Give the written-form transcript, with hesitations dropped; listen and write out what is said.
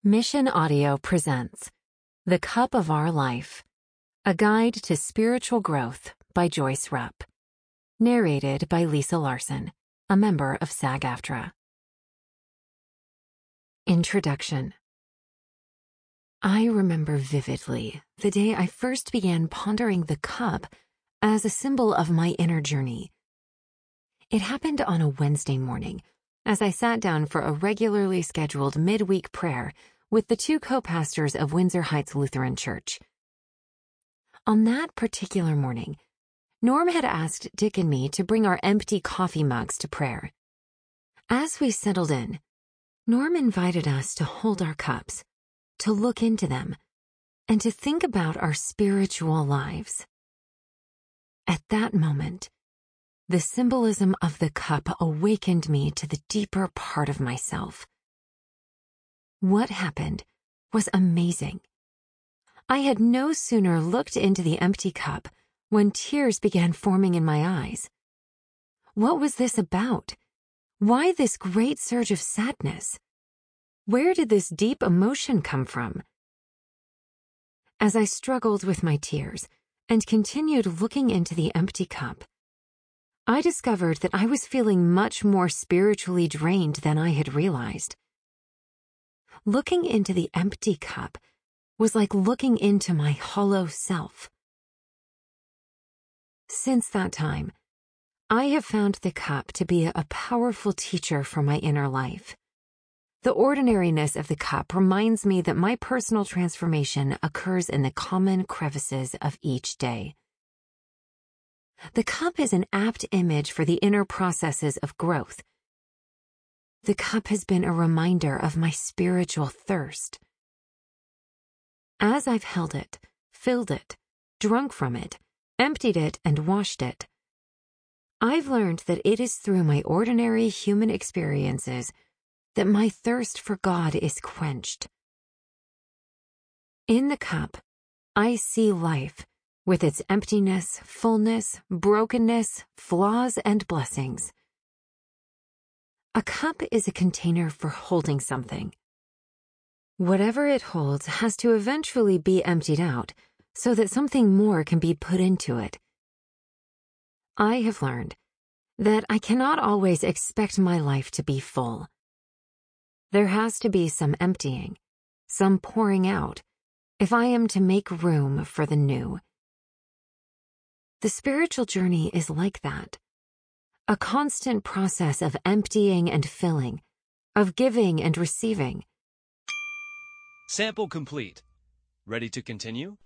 Mission Audio presents The Cup of Our Life, a guide to spiritual growth by Joyce Rupp. Narrated by Lisa Larson, a member of SAG-AFTRA. Introduction. I remember vividly the day I first began pondering the cup as a symbol of my inner journey. It happened on a Wednesday morning, as I sat down for a regularly scheduled midweek prayer with the two co-pastors of Windsor Heights Lutheran Church. On that particular morning, Norm had asked Dick and me to bring our empty coffee mugs to prayer. As we settled in, Norm invited us to hold our cups, to look into them, and to think about our spiritual lives. At that moment, the symbolism of the cup awakened me to the deeper part of myself. What happened was amazing. I had no sooner looked into the empty cup when tears began forming in my eyes. What was this about? Why this great surge of sadness? Where did this deep emotion come from? As I struggled with my tears and continued looking into the empty cup, I discovered that I was feeling much more spiritually drained than I had realized. Looking into the empty cup was like looking into my hollow self. Since that time, I have found the cup to be a powerful teacher for my inner life. The ordinariness of the cup reminds me that my personal transformation occurs in the common crevices of each day. The cup is an apt image for the inner processes of growth. The cup has been a reminder of my spiritual thirst. As I've held it, filled it, drunk from it, emptied it, and washed it, I've learned that it is through my ordinary human experiences that my thirst for God is quenched. In the cup, I see life with its emptiness, fullness, brokenness, flaws, and blessings. A cup is a container for holding something. Whatever it holds has to eventually be emptied out so that something more can be put into it. I have learned that I cannot always expect my life to be full. There has to be some emptying, some pouring out, if I am to make room for the new. The spiritual journey is like that. A constant process of emptying and filling, of giving and receiving. Sample complete. Ready to continue?